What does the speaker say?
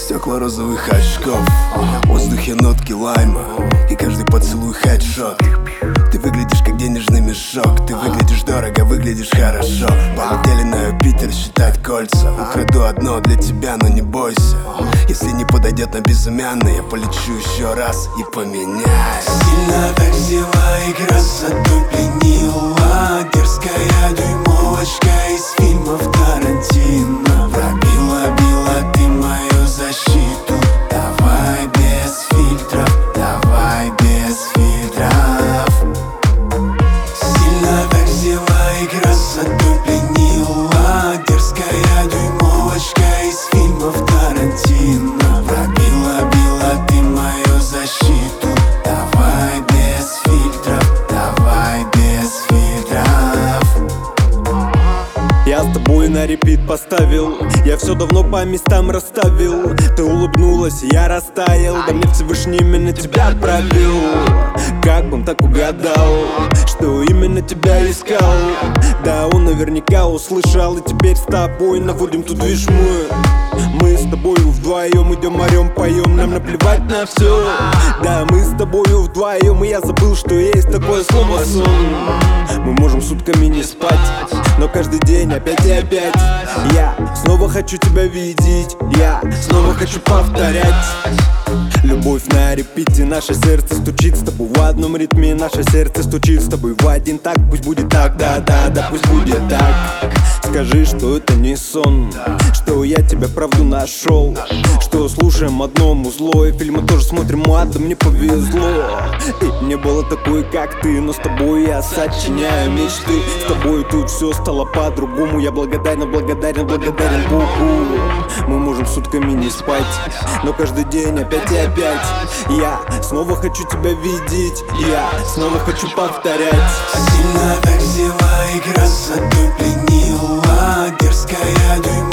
Стекла розовых очков, в воздухе нотки лайма, и каждый поцелуй хедшот. Ты выглядишь как денежный мешок, ты выглядишь дорого, выглядишь хорошо. Полетели на Юпитер считать кольца. Украду одно для тебя, но не бойся. Если не подойдет на безымянный, я полечу еще раз и поменяюсь. Сильно так взяла и красоту пленила. Дерзкая дюймовочка из фильмов Тарантино. Пробила ты мою защиту. Давай без фильтров, давай без фильтров. Сильно так взяла и красоту пленила. Дерзкая дюймовочка из фильмов Тарантино. Пробила ты мою защиту. Давай без фильтров, давай без фильтров. Я с тобой на репит поставил, я все давно по местам расставил. Ты улыбнулась, и я растаял, да мне Всевышний именно тебя отправил. Как он так угадал, что именно тебя искал? Да он наверняка услышал, и теперь с тобой наводим тут движ мы с тобою вдвоем идем, орем, поем, нам наплевать на все. Да, мы с тобою вдвоем, и я забыл, что есть такое слово сон. Мы можем сутками не спать, но каждый день опять и опять. Я снова хочу тебя видеть, я снова хочу повторять. Любовь на репите, наше сердце стучит с тобой в одном ритме. Наше сердце стучит с тобой в один так. Пусть будет так, да, пусть будет так. Скажи, что это не сон, что я тебя правду нашел, что слушаем одно музло, и фильмы тоже смотрим адом, мне повезло. И не было такой, как ты, но с тобой я сочиняю мечты. С тобой тут все стало по-другому. Я благодарен Богу. Мы можем сутками не спать, но каждый день опять и опять. Я снова хочу тебя видеть, я снова хочу повторять. Сильно так взяла и красоту пленила. Дерзкая дюймовочка